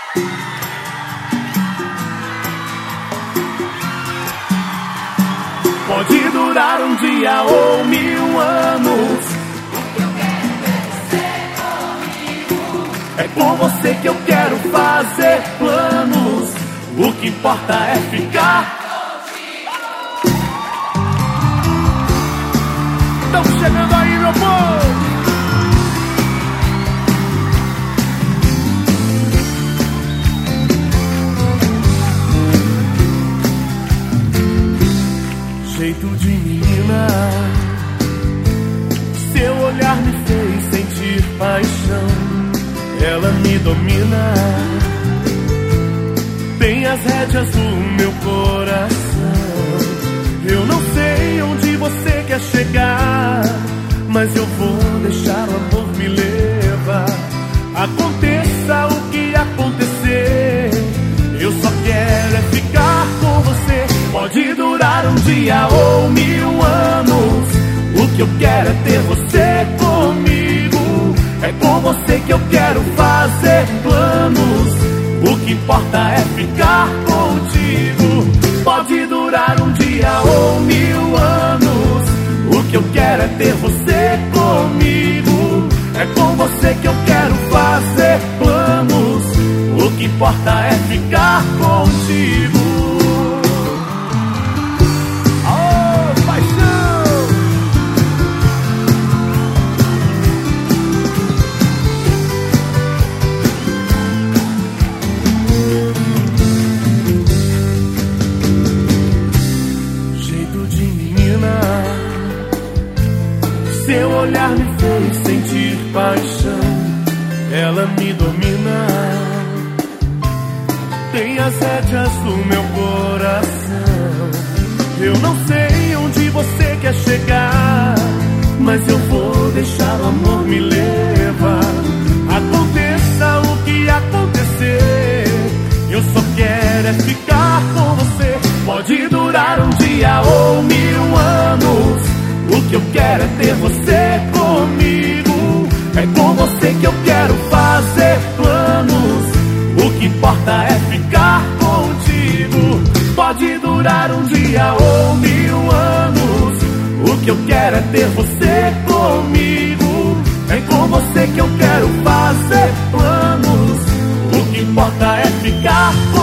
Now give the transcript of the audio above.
Pode durar um dia ou 1000 anos. É com você que eu quero fazer planos. O que importa é ficar. Estamos chegando aí, meu povo. Jeito de menina, seu olhar me fez sentir paixão. Ela me domina, tem as rédeas do meu coração. Eu não sei onde você quer chegar, mas eu vou deixar o amor me levar. Aconteça o que acontecer, eu só quero é ficar com você. Pode durar um dia ou 1000 anos. O que eu quero é ter você comigo. É com você que eu quero fazer planos. O que importa é ficar contigo. Pode durar um dia ou 1000 anos. O que eu quero é ter você comigo. É com você que eu quero fazer planos. O que importa é ficar contigo. Seu olhar me fez sentir paixão. Ela me domina, tem as rédeas do meu coração. Eu não sei onde você quer chegar, mas eu vou deixar o amor me levar. Aconteça o que acontecer, eu só quero é ficar com você. Pode durar um dia ou 1000 anos. O que eu quero é ter você comigo. É com você que eu quero fazer planos. O que importa é ficar contigo. Pode durar um dia ou 1000 anos. O que eu quero é ter você comigo. É com você que eu quero fazer planos. O que importa é ficar contigo.